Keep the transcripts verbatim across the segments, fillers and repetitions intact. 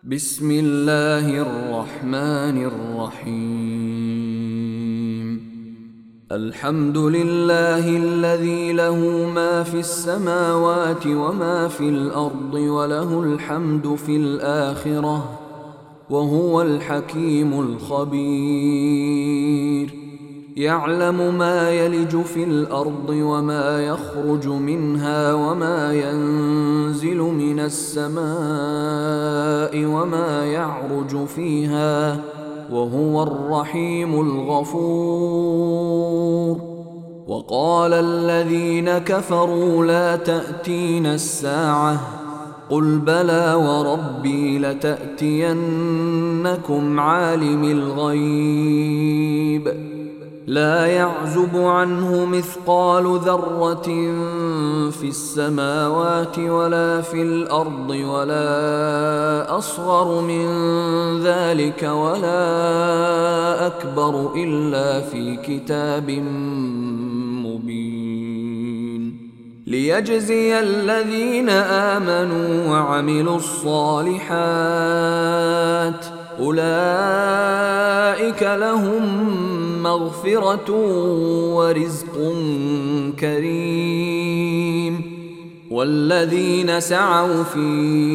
بسم الله الرحمن الرحيم. الحمد لله الذي له ما في السماوات وما في الأرض وله الحمد في الآخرة وهو الحكيم الخبير. يعلم ما يلج في الأرض وما يخرج منها وما ينزل من السماء وما يعرج فيها وهو الرحيم الغفور. وقال الذين كفروا لا تأتينا الساعة قل بلى وربي لتأتينكم عالم الغيب لا يعزب عنه مثقال ذرة في السماوات ولا في الأرض ولا أصغر من ذلك ولا أكبر إلا في كتاب مبين ليجزي الذين آمنوا وعملوا الصالحات أولئك لهم مغفرة ورزق كريم. والذين سعوا في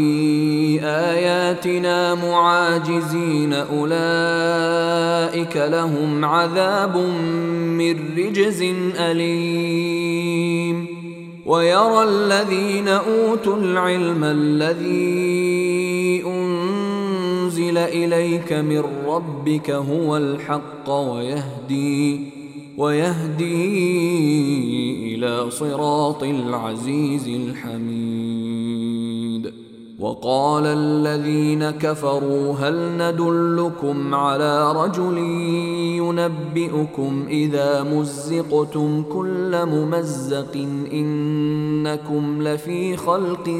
آياتنا معاجزين أولئك لهم عذاب من رجز أليم. ويرى الذين أوتوا العلم الذي أنزل إليك من ربك هو الحق ويهدي ويهدي إلى صراط العزيز الحميد. وقال الذين كفروا هل ندلكم على رجل ينبئكم إذا مزقتم كل ممزق إنكم لفي خلق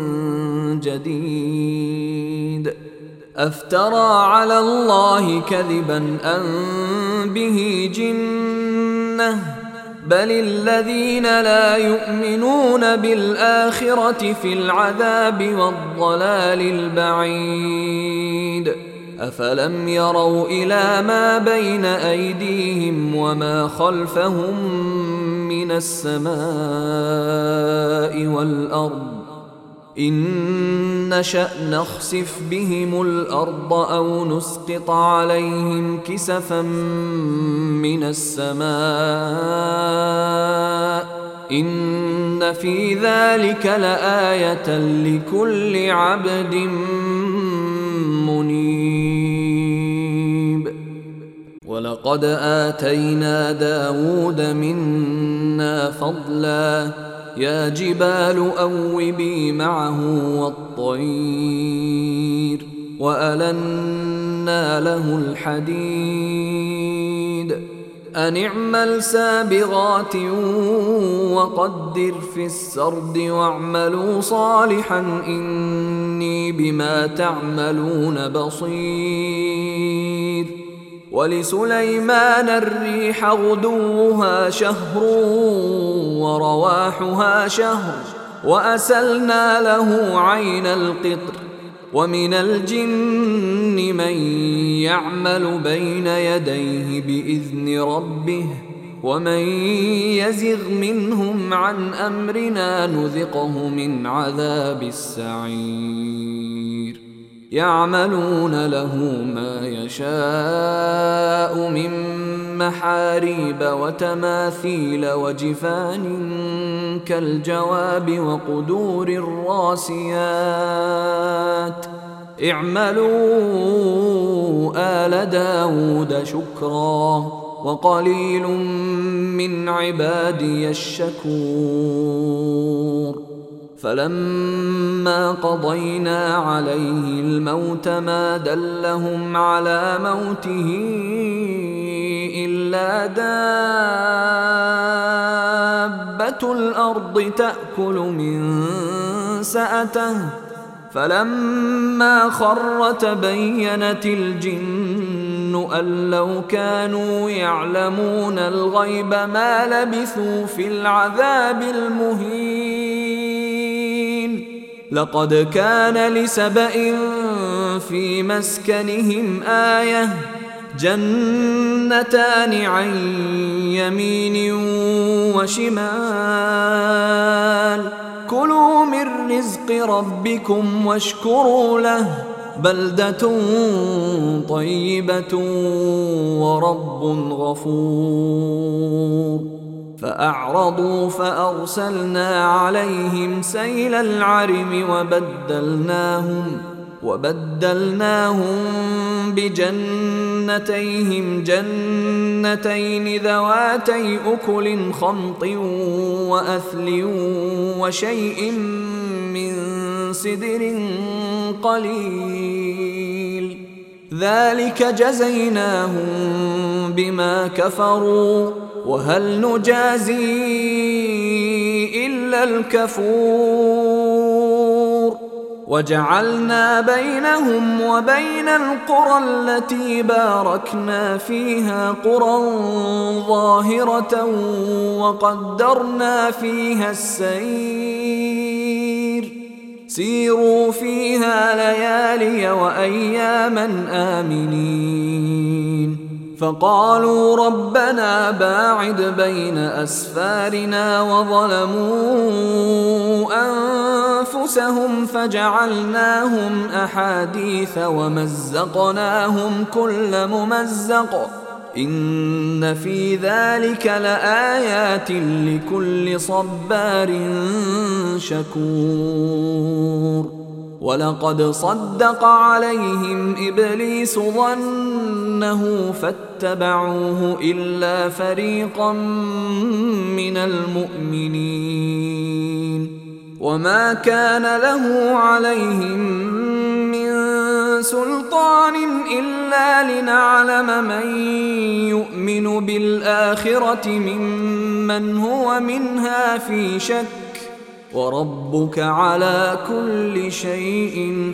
جديد أفترى على الله كذبا أم به جنة بل الذين لا يؤمنون بالآخرة في العذاب والضلال البعيد. أفلم يروا إلى ما بين أيديهم وما خلفهم من السماء والأرض إن نشأ نخسف بهم الأرض أو نسقط عليهم كسفا من السماء إن في ذلك لآية لكل عبد منيب. ولقد آتينا داود منا فضلا يا جبال أوبي معه والطير وألنا له الحديد أن اعمل سابغات وقدر في السرد واعملوا صالحا إني بما تعملون بصير. ولسليمان الريح غدوها شهر ورواحها شهر وأسلنا له عين القطر ومن الجن من يعمل بين يديه بإذن ربه ومن يزغ منهم عن أمرنا نذقه من عذاب السعير. يعملون له ما يشاء من محاريب وتماثيل وجفان كالجواب وقدور الراسيات اعملوا آل داود شكرا وقليل من عبادي الشكور. فلما قضينا عليه الموت ما دلهم على موته إلا دابة الأرض تأكل من سأته فلما خر تبينت الجن أن لو كانوا يعلمون الغيب ما لبثوا في العذاب المهين. لقد كان لسبإ في مسكنهم آية جنتان عن يمين وشمال كلوا من رزق ربكم واشكروا له بلدة طيبة ورب غفور. فأعرضوا فأرسلنا عليهم سيل العرم وبدلناهم وبدلناهم بجنتيهم جنتين ذواتي أكل خمط وأثل وشيء من سدر قليل ذلك جزيناهم بما كفروا وهل نجازي إلا الكفور. وجعلنا بينهم وبين القرى التي باركنا فيها قرى ظاهرة وقدرنا فيها السير سيروا فيها ليالي وأياما آمنين. فقالوا ربنا باعد بين أسفارنا وظلموا أنفسهم فجعلناهم أحاديث ومزقناهم كل ممزق إن في ذلك لآيات لكل صبار شكور. ولقد صدق عليهم إبليس ظنه فاتبعوه إلا فريقا من المؤمنين وما كان له عليهم من سلطان إلا لنعلم من يؤمن بالآخرة ممن هو منها في شك وربك على كل شيء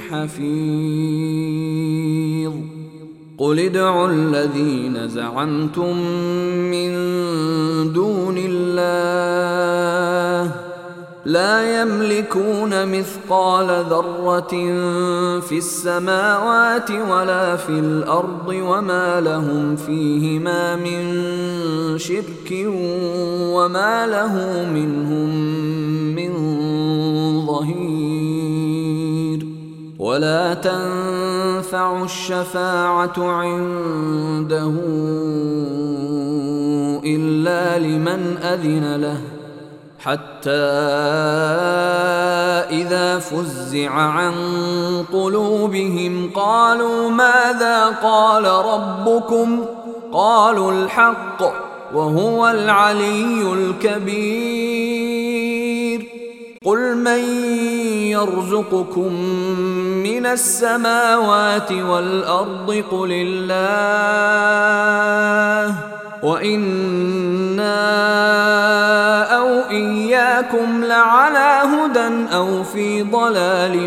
حفيظ. قل ادعوا الذين زعمتم من دون الله لا يملكون مثقال ذرة في السماوات ولا في الأرض وما لهم فيهما من شرك وما له منهم من ظهير. ولا تنفع الشفاعة عنده إلا لمن أذن له حتى إذا فزع عن قلوبهم قالوا ماذا قال ربكم قالوا الحق وهو العلي الكبير. قل من يرزقكم من السماوات والأرض قل الله وإنا أو إياكم لعلى هدى أو في ضلال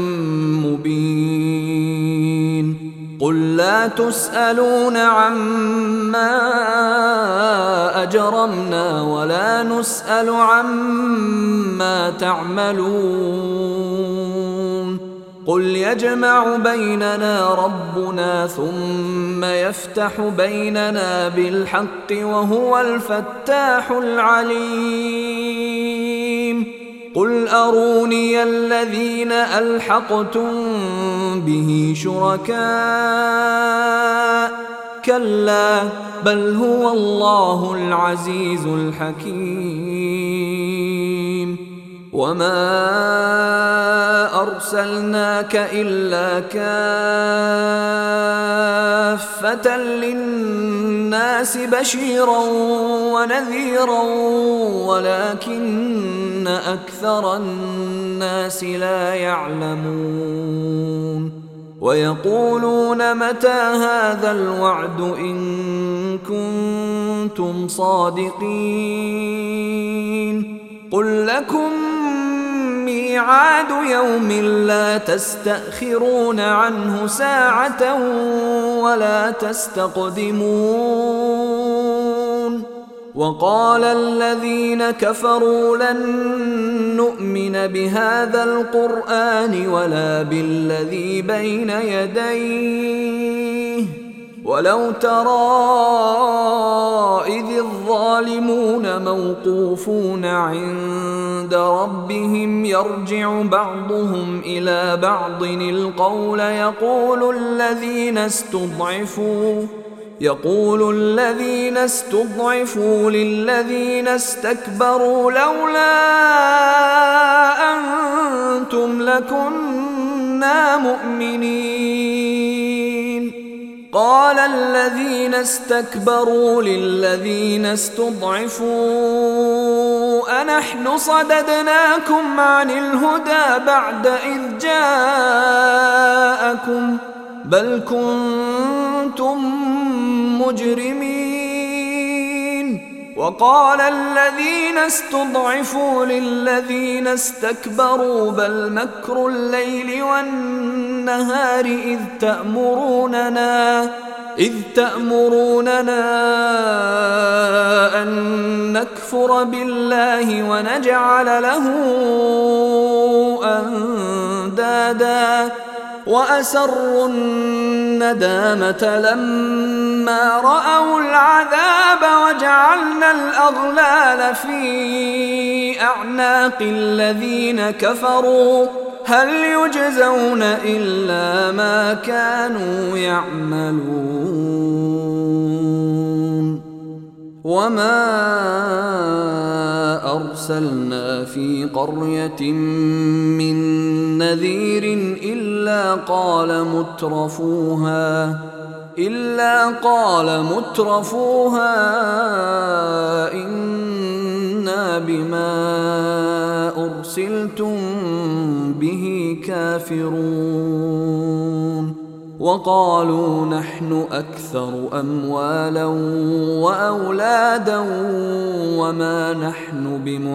مبين. قل لا تسألون عما أجرمنا ولا نسأل عما تعملون. قل يجمع بيننا ربنا ثم يفتح بيننا بالحق وهو الفتاح العليم. قل أروني الذين ألحقتم به شركاء كلا بل هو الله العزيز الحكيم. وما أرسلناك إلا كافة للناس بشيرا ونذيرا ولكن أكثر الناس لا يعلمون. ويقولون متى هذا الوعد إن كنتم صادقين. قل لكم ميعاد يوم لا تستأخرون عنه ساعة ولا تستقدمون. وقال الذين كفروا لن نؤمن بهذا القرآن ولا بالذي بين يديه ولو ترى إذ الظالمون موقوفون عند ربهم يرجع بعضهم إلى بعض القول يقول الذين استضعفوا يقول الذين استضعفوا للذين استكبروا لولا أنتم لكنا مؤمنين قال الذين استكبروا للذين استضعفوا أنحن صددناكم عن الهدى بعد إذ جاءكم بل كنتم مجرمين وقال الذين استضعفوا للذين استكبروا بل مكر الليل والنهار إذ تأمروننا إذ تأمروننا أن نكفر بالله ونجعل له أندادا وأسروا الندامة لما رأوا العذاب وجعلنا الأغلال في أعناق الذين كفروا هل يجزون إلا ما كانوا يعملون وما أرسلنا في قرية من نذير إلا قال مترفوها إلا قال مترفوها إنا بما أرسلتم به كافرون وقالوا نحن أكثر أموالا وأولادا وما نحن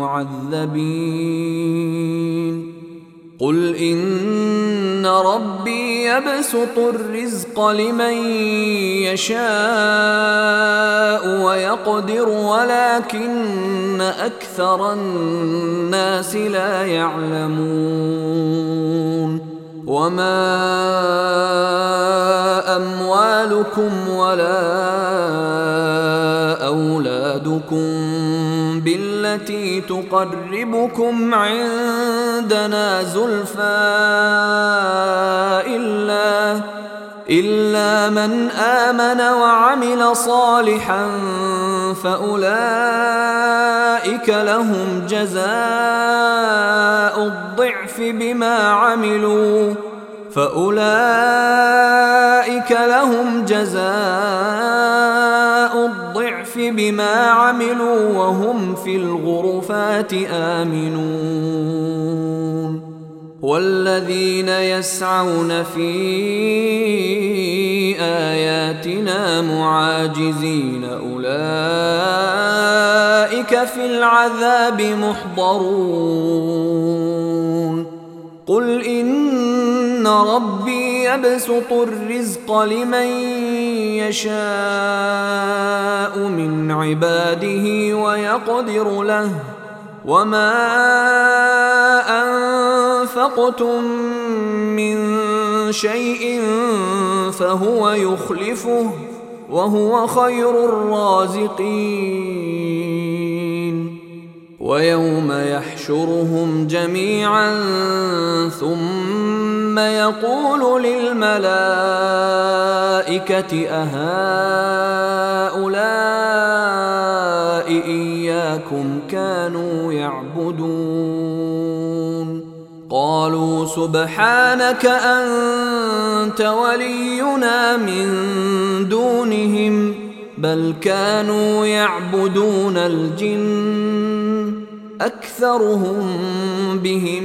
بمعذبين قل إن ربي يبسط الرزق لمن يشاء ويقدر ولكن أكثر الناس لا يعلمون وما أموالكم ولا أولادكم بالتي تقربكم عندنا زلفى إلا إلا من آمن وعمل صالحا فأولئك لهم جزاء الضعف بما عملوا فأولئك لهم جزاء الضعف بما عملوا وهم في الغرفات آمنون والذين يسعون في آياتنا معاجزين أولئك في العذاب محضرون قل إن ربي يبسط الرزق لمن يشاء من عباده ويقدر له وما أنفقتم من شيء فهو يخلفه وهو خير الرازقين ويوم يحشرهم جميعا ثم يقول للملائكة أهؤلاء إياكم كانوا يعبدون قالوا سبحانك أنت ولينا من دونهم بل كانوا يعبدون الجن أكثرهم بهم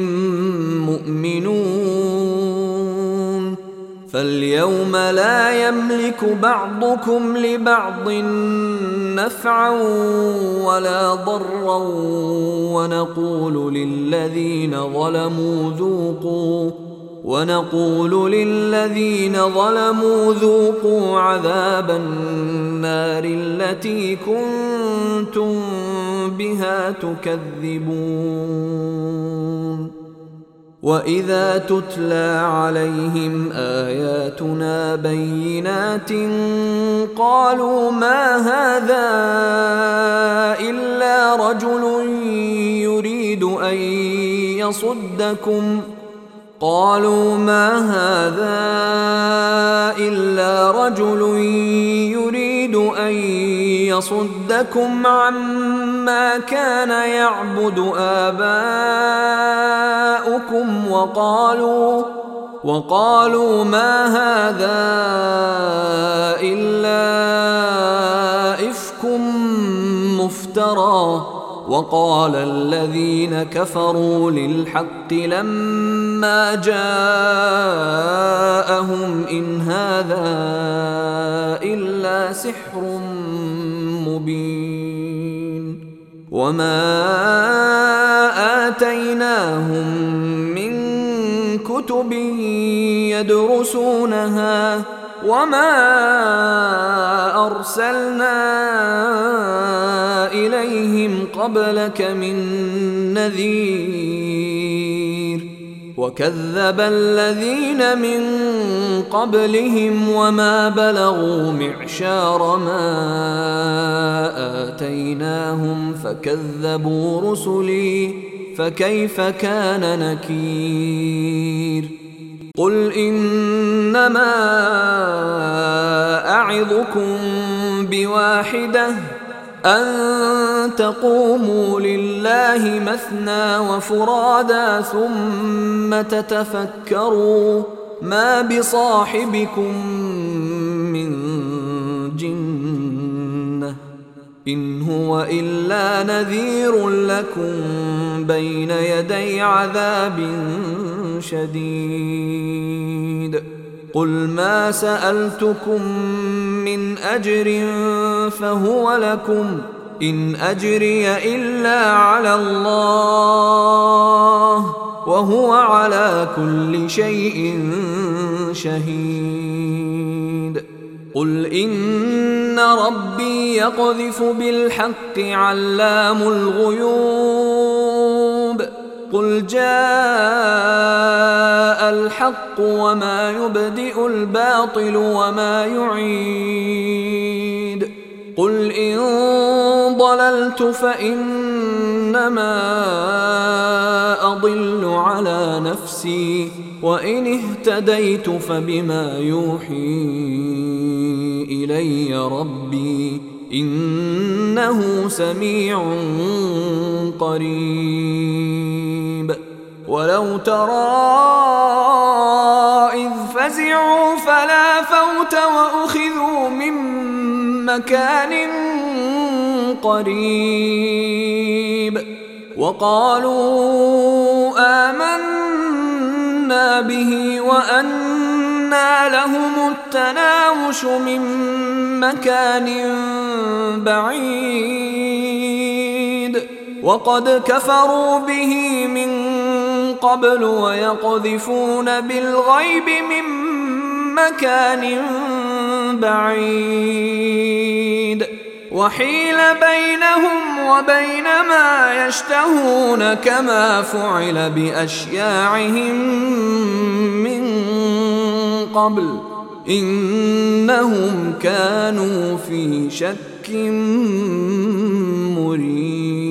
مؤمنون فاليوم لا يملك بعضكم لبعض نفعا ولا ضرا ونقول للذين ظلموا ذوقوا ونقول للذين ظلموا ذوقوا عذاب النار التي كنتم بها تكذبون وإذا تتلى عليهم آياتنا بينات قالوا ما هذا إلا رجل يريد أن يصدكم قالوا ما هذا إلا رجل يريد أن يصدكم عما كان يعبد آباؤكم وقالوا وقالوا ما هذا إلا إفك مفترى وقال الذين كفروا للحق لما جاءهم إن هذا إلا سحر مبين وما آتيناهم من كتب يدرسونها وما أرسلنا إليهم قبلك من نذير وكذب الذين من قبلهم وما بلغوا معشار ما آتيناهم فكذبوا رسلي فكيف كان نكير قل إنما أعظكم بواحدة أن تقوموا لله مثنى وفرادا ثم تتفكروا ما بصاحبكم من جنة إن هو إلا نذير لكم بين يدي عذاب شديد قل ما سألتكم من أجر فهو لكم إن أجري إلا على الله وهو على كل شيء شهيد قل إن ربي يقذف بالحق علام الغيوب قل جاء الحق وما يبدئ الباطل وما يعيد قل إن ضللت فإنما أضل على نفسي وإن اهتديت فبما يوحي إلي ربي إنه سميع قريب ولو ترى إذ فزعوا فلا فوت وأخذوا من مكان قريب وقالوا آمنا به وأنى لهم التناوش من مكان بعيد وقد كفروا به من قبل ويقذفون بالغيب من مكان بعيد وحيل بينهم وبين ما يشتهون كما فعل بأشياعهم من قبل إنهم كانوا في شك مريب.